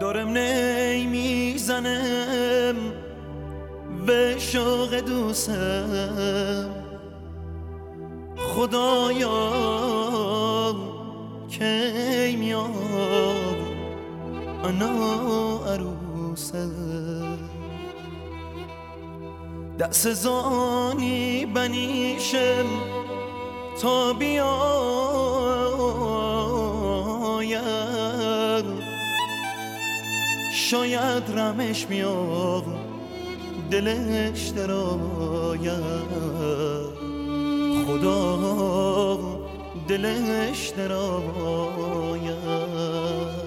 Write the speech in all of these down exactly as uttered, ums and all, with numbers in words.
دارم نمیزنم به شوق دوستم، خدایا کی میاد انا عروسم. دست زانی بنیشم تا بیاید، شاید رمش میاد دلش دراید، خدا دلش دراید.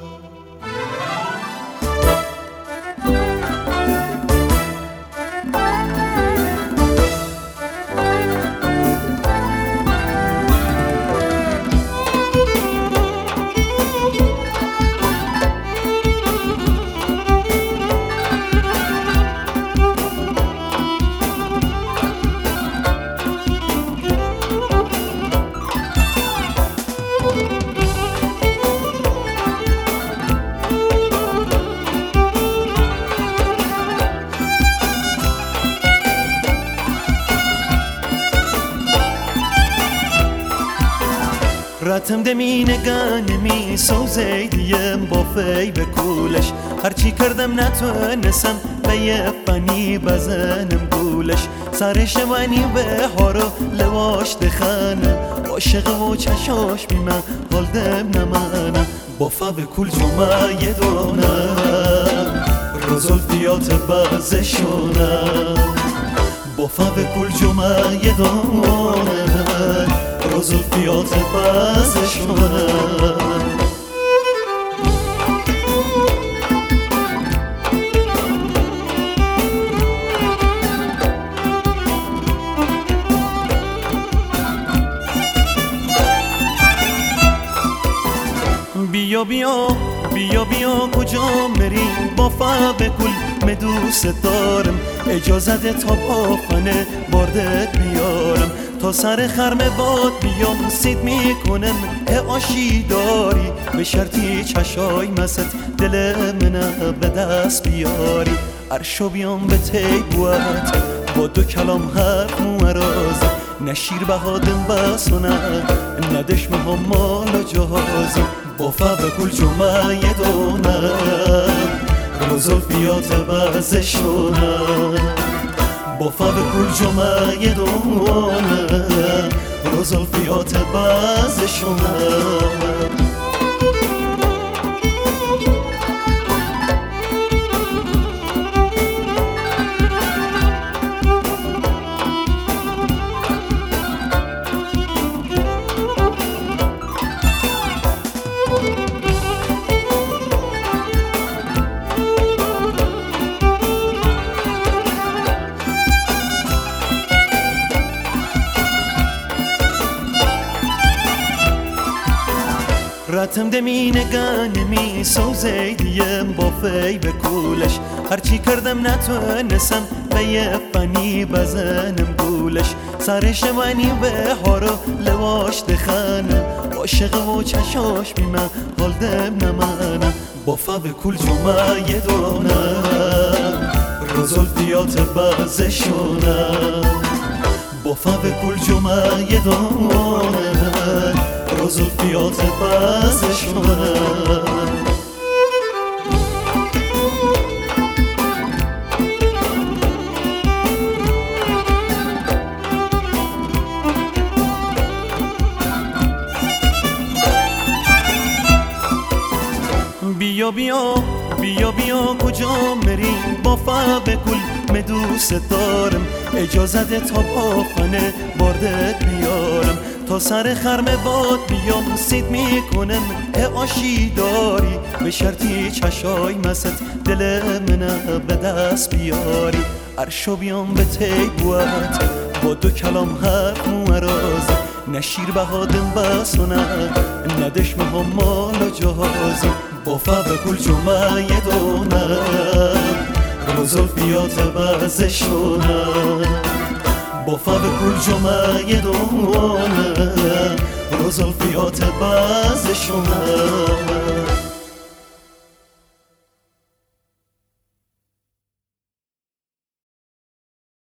رتم دمی نگن می سوزیدیم با فی به کولش، هرچی کردم نتونستم به یه فنی بزنم گولش. سرش ونی به هارو لواش دخانه، عاشق و چشاش بی من حال دم نمانه. با فا به کول جمعه یه دونه رزولفیات بازشونه، با فا به کول جمعه یه دونه رزولفیات بازشونه. بیا بیا بیا بیا کجا میری با فا به کول من دوست دارم، اجازه ده تا پاخانه باردت بیارم، تا سر خرم باد بیام سید میکنم اه آشی داری، به شرطی چشای مست دل منه به دست بیاری. عرشو بیام به تیبوت با دو کلام حرف مرازم، نشیر بهادم بسونه ندشمه ها مال و جهازم. با فا به کول جمعه یه دونه رزولفیات بازشونه، با فا به کول جمعه یه دونه رزولفیات بازشونه. رتم دمی نگن می سوزیدیم با فی به کولش، هرچی کردم نتونستم به یه فنی بزنم گولش. سرش ونی به هارو لواش دخانه، عاشق و چشاش بی من حال دم نمانه. با فا به کول جمعه یه دونه رزولفیات بازشونه، با فا به کول جمعه یه دونه رزولفیات بازشونه. بیا بیا بیا بیا کجا میری با فا به کول من دوست دارم، اجازه ده تا پاخانه باردت بیارم، تا سر خرم باد بیام سید میکنم اه آشی داری، به شرطی چشای مست دل منه به دست بیاری. عرشو بیام به تیبوت با دو کلام حرف مرازم، نشیر بهادم بسونه ندشمه ها مال و جهازم. با فا به کول جمعه یه دونه رزولفیات بازشونه، با فا به کول جمعه یه دونه رزولفیات بازشونه.